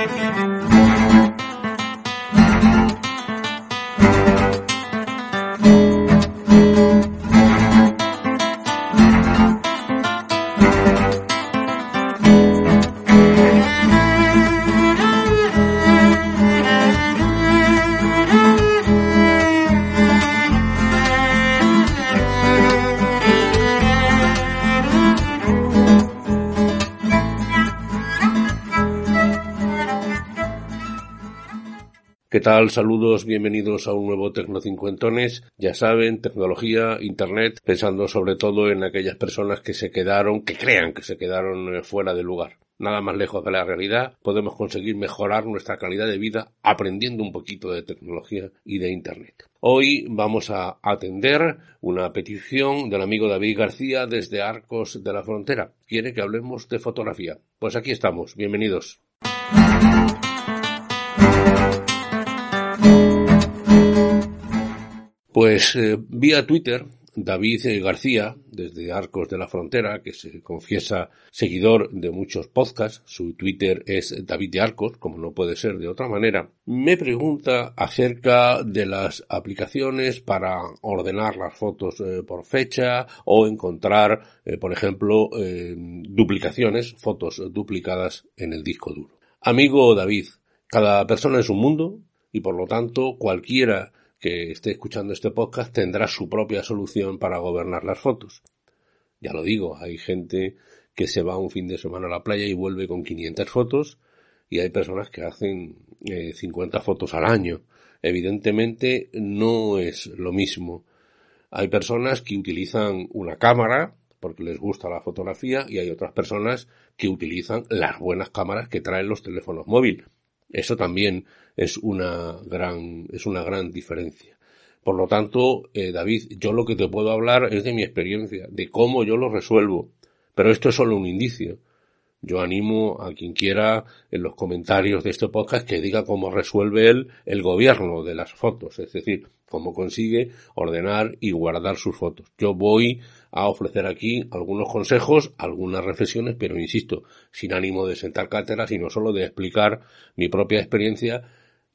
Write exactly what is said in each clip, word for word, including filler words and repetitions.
¿Qué tal? Saludos, bienvenidos a un nuevo Tecnocincuentones. Ya saben, tecnología, internet, pensando sobre todo en aquellas personas que se quedaron, que crean que se quedaron fuera de lugar. Nada más lejos de la realidad, podemos conseguir mejorar nuestra calidad de vida aprendiendo un poquito de tecnología y de internet. Hoy vamos a atender una petición del amigo David García desde Arcos de la Frontera. Quiere que hablemos de fotografía. Pues aquí estamos, bienvenidos. Pues eh, vía Twitter, David García, desde Arcos de la Frontera, que se confiesa seguidor de muchos podcasts, su Twitter es David de Arcos, como no puede ser de otra manera, me pregunta acerca de las aplicaciones para ordenar las fotos eh, por fecha o encontrar, eh, por ejemplo, eh, duplicaciones, fotos duplicadas en el disco duro. Amigo David, cada persona es un mundo y por lo tanto cualquiera que esté escuchando este podcast tendrá su propia solución para gobernar las fotos. Ya lo digo, hay gente que se va un fin de semana a la playa y vuelve con quinientas fotos y hay personas que hacen eh, cincuenta fotos al año. Evidentemente no es lo mismo. Hay personas que utilizan una cámara porque les gusta la fotografía y hay otras personas que utilizan las buenas cámaras que traen los teléfonos móviles. Eso también es una gran, es una gran diferencia. Por lo tanto, eh, David, yo lo que te puedo hablar es de mi experiencia, de cómo yo lo resuelvo. Pero esto es solo un indicio. Yo animo a quien quiera en los comentarios de este podcast que diga cómo resuelve él el gobierno de las fotos, es decir, cómo consigue ordenar y guardar sus fotos. Yo voy a ofrecer aquí algunos consejos, algunas reflexiones, pero insisto, sin ánimo de sentar cátedra, sino solo de explicar mi propia experiencia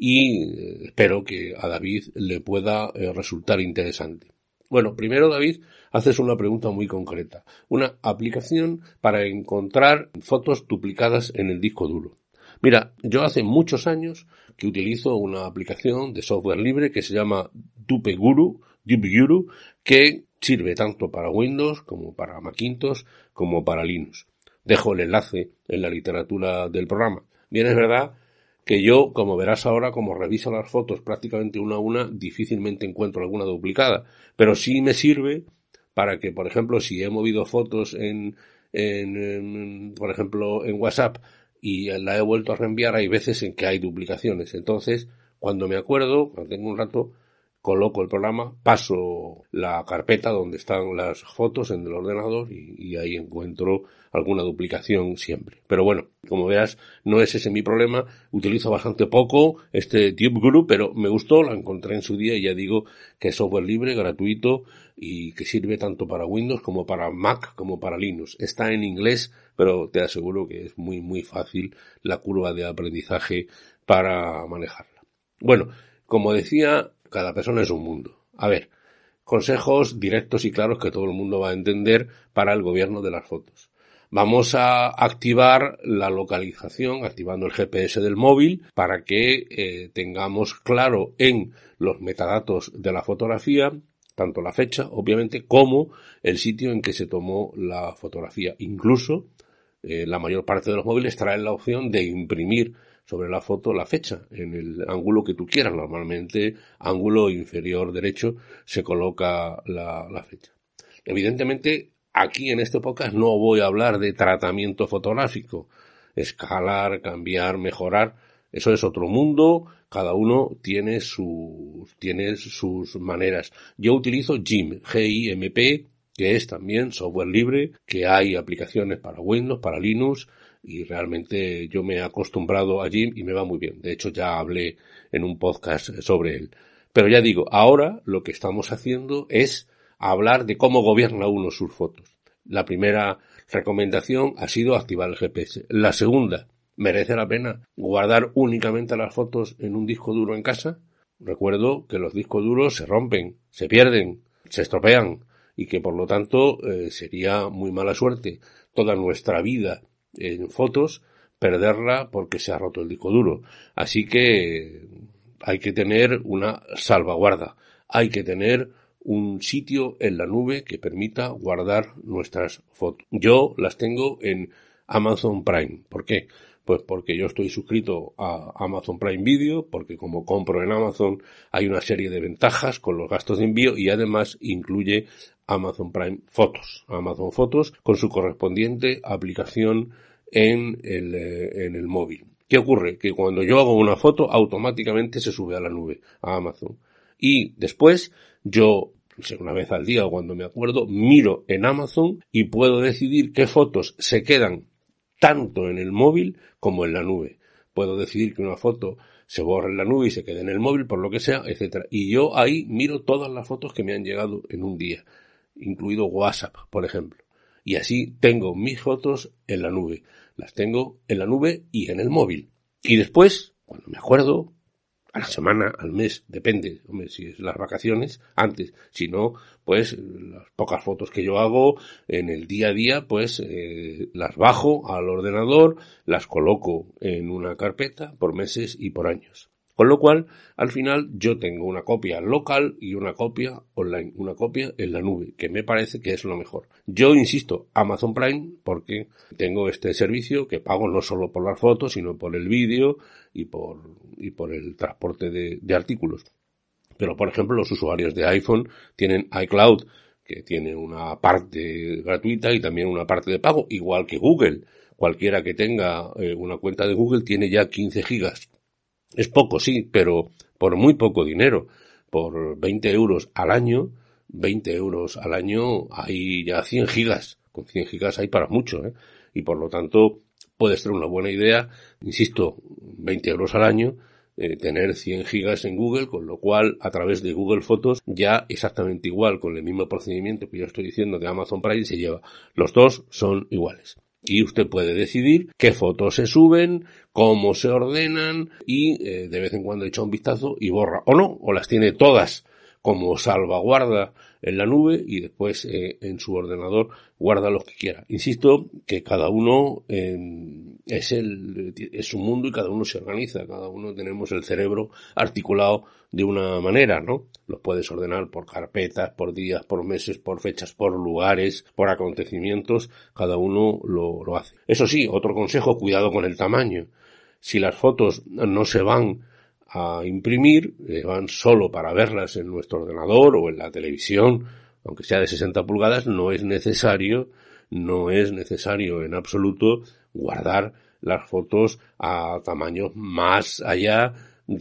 y espero que a David le pueda eh, resultar interesante. Bueno, primero, David, haces una pregunta muy concreta. Una aplicación para encontrar fotos duplicadas en el disco duro. Mira, yo hace muchos años que utilizo una aplicación de software libre que se llama DupeGuru, DupeGuru, que sirve tanto para Windows como para Macintosh como para Linux. Dejo el enlace en la literatura del programa. Bien, es verdad que yo, como verás ahora, como reviso las fotos prácticamente una a una, difícilmente encuentro alguna duplicada. Pero sí me sirve para que, por ejemplo, si he movido fotos en, en, en por ejemplo, en WhatsApp y la he vuelto a reenviar, hay veces en que hay duplicaciones. Entonces, cuando me acuerdo, cuando tengo un rato, coloco el programa, paso la carpeta donde están las fotos en el ordenador y, y ahí encuentro alguna duplicación siempre. Pero bueno, como veas, no es ese mi problema. Utilizo bastante poco este DupeGuru, pero me gustó, la encontré en su día y ya digo que es software libre, gratuito y que sirve tanto para Windows como para Mac como para Linux. Está en inglés, pero te aseguro que es muy muy fácil la curva de aprendizaje para manejarla. Bueno, como decía, cada persona es un mundo. A ver, consejos directos y claros que todo el mundo va a entender para el gobierno de las fotos. Vamos a activar la localización, activando el G P S del móvil, para que eh, tengamos claro en los metadatos de la fotografía, tanto la fecha, obviamente, como el sitio en que se tomó la fotografía. Incluso, eh, la mayor parte de los móviles traen la opción de imprimir sobre la foto la fecha en el ángulo que tú quieras. Normalmente, ángulo inferior derecho, se coloca la, la fecha. Evidentemente, aquí en este podcast no voy a hablar de tratamiento fotográfico, escalar, cambiar, mejorar. Eso es otro mundo, cada uno tiene sus, tiene sus maneras. Yo utilizo GIMP, G I M P, que es también software libre, que hay aplicaciones para Windows, para Linux, y realmente yo me he acostumbrado a GIMP y me va muy bien. De hecho, ya hablé en un podcast sobre él. Pero ya digo, ahora lo que estamos haciendo es hablar de cómo gobierna uno sus fotos. La primera recomendación ha sido activar el G P S. La segunda, ¿Merece la pena guardar únicamente las fotos en un disco duro en casa? Recuerdo que los discos duros se rompen, se pierden, se estropean y que por lo tanto eh, sería muy mala suerte toda nuestra vida en fotos perderla porque se ha roto el disco duro. Así que hay que tener una salvaguarda, hay que tener un sitio en la nube que permita guardar nuestras fotos. Yo las tengo en Amazon Prime. ¿Por qué? Pues porque yo estoy suscrito a Amazon Prime Video, porque como compro en Amazon hay una serie de ventajas con los gastos de envío y además incluye Amazon Prime Fotos. Amazon Fotos con su correspondiente aplicación en el, eh, en el móvil. ¿Qué ocurre? Que cuando yo hago una foto automáticamente se sube a la nube, a Amazon. Y después yo, una vez al día o cuando me acuerdo, miro en Amazon y puedo decidir qué fotos se quedan tanto en el móvil como en la nube. Puedo decidir que una foto se borre en la nube y se quede en el móvil, por lo que sea, etcétera. Y yo ahí miro todas las fotos que me han llegado en un día, incluido WhatsApp, por ejemplo. Y así tengo mis fotos en la nube. Las tengo en la nube y en el móvil. Y después, cuando me acuerdo, a la semana, al mes, depende, hombre, si es las vacaciones, antes, si no, pues las pocas fotos que yo hago en el día a día, pues eh, las bajo al ordenador, las coloco en una carpeta por meses y por años. Con lo cual, al final, yo tengo una copia local y una copia online, una copia en la nube, que me parece que es lo mejor. Yo insisto, Amazon Prime, porque tengo este servicio que pago no solo por las fotos, sino por el vídeo y por, y por el transporte de, de artículos. Pero, por ejemplo, los usuarios de iPhone tienen iCloud, que tiene una parte gratuita y también una parte de pago, igual que Google. Cualquiera que tenga eh, una cuenta de Google tiene ya quince gigas. Es poco, sí, pero por muy poco dinero. Por veinte euros al año, veinte euros al año hay ya cien gigas. Con cien gigas hay para mucho, ¿eh? Y por lo tanto puede ser una buena idea, insisto, veinte euros al año, eh, tener cien gigas en Google, con lo cual a través de Google Fotos ya exactamente igual, con el mismo procedimiento que yo estoy diciendo de Amazon Prime se lleva. Los dos son iguales. Y usted puede decidir qué fotos se suben, cómo se ordenan y eh, de vez en cuando echa un vistazo y borra o no, o las tiene todas como salvaguarda en la nube y después eh, en su ordenador guarda los que quiera. Insisto que cada uno eh, es el es su mundo y cada uno se organiza, cada uno tenemos el cerebro articulado de una manera, ¿no? Los puedes ordenar por carpetas, por días, por meses, por fechas, por lugares, por acontecimientos, cada uno lo, lo hace. Eso sí, otro consejo, cuidado con el tamaño. Si las fotos no se van a imprimir, eh, van solo para verlas en nuestro ordenador o en la televisión, aunque sea de sesenta pulgadas, no es necesario, no es necesario en absoluto guardar las fotos a tamaños más allá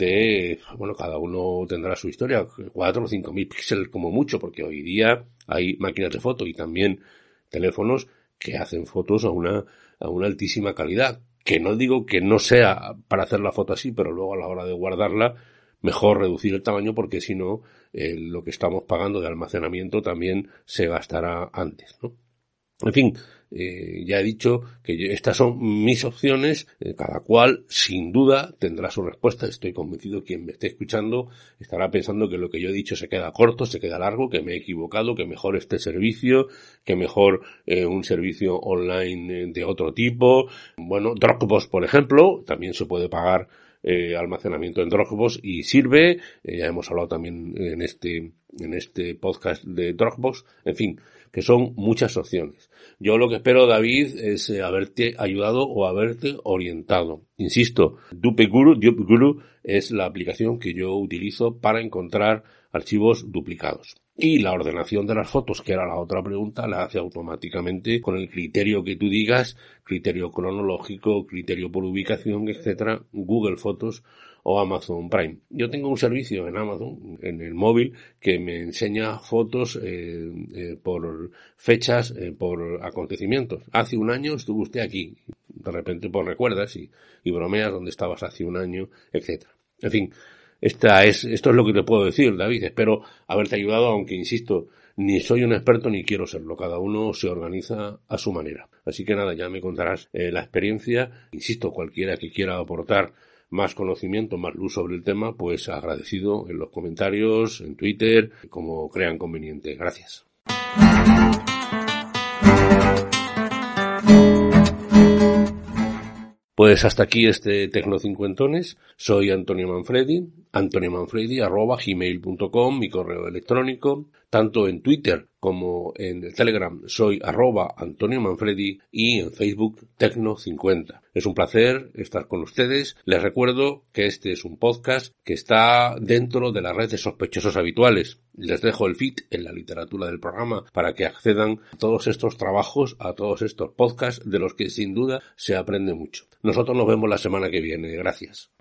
de, bueno, cada uno tendrá su historia, cuatro o cinco mil píxeles como mucho, porque hoy día hay máquinas de foto y también teléfonos que hacen fotos a una, a una altísima calidad. Que no digo que no sea para hacer la foto así, pero luego a la hora de guardarla, mejor reducir el tamaño porque si no, eh, lo que estamos pagando de almacenamiento también se gastará antes, ¿no? En fin, eh, ya he dicho que yo, estas son mis opciones, eh, cada cual sin duda tendrá su respuesta. Estoy convencido que quien me esté escuchando estará pensando que lo que yo he dicho se queda corto, se queda largo, que me he equivocado, que mejor este servicio, que mejor eh, un servicio online de otro tipo. Bueno, Dropbox, por ejemplo, también se puede pagar eh, almacenamiento en Dropbox y sirve. Eh, ya hemos hablado también en este en este podcast de Dropbox. En fin, que son muchas opciones. Yo lo que espero, David, es eh, haberte ayudado o haberte orientado. Insisto, DupGuru, DupGuru es la aplicación que yo utilizo para encontrar archivos duplicados. Y la ordenación de las fotos, que era la otra pregunta, la hace automáticamente con el criterio que tú digas, criterio cronológico, criterio por ubicación, etcétera, Google Fotos o Amazon Prime. Yo tengo un servicio en Amazon, en el móvil, que me enseña fotos eh, eh, por fechas, eh, por acontecimientos. Hace un año estuvo usted aquí. De repente pues recuerdas y, y bromeas dónde estabas hace un año, etcétera. En fin, esta es, esto es lo que te puedo decir, David. Espero haberte ayudado, aunque insisto, ni soy un experto ni quiero serlo. Cada uno se organiza a su manera. Así que nada, ya me contarás eh, la experiencia. Insisto, cualquiera que quiera aportar más conocimiento, más luz sobre el tema, pues agradecido en los comentarios, en Twitter, como crean conveniente. Gracias. Pues hasta aquí este Tecnocincuentones. Soy Antonio Manfredi, antoniomanfredi arroba gmail punto com, mi correo electrónico. Tanto en Twitter como en el Telegram soy arroba Antonio Manfredi y en Facebook Tecno cincuenta. Es un placer estar con ustedes. Les recuerdo que este es un podcast que está dentro de la red de sospechosos habituales. Les dejo el feed en la literatura del programa para que accedan a todos estos trabajos, a todos estos podcasts de los que sin duda se aprende mucho. Nosotros nos vemos la semana que viene. Gracias.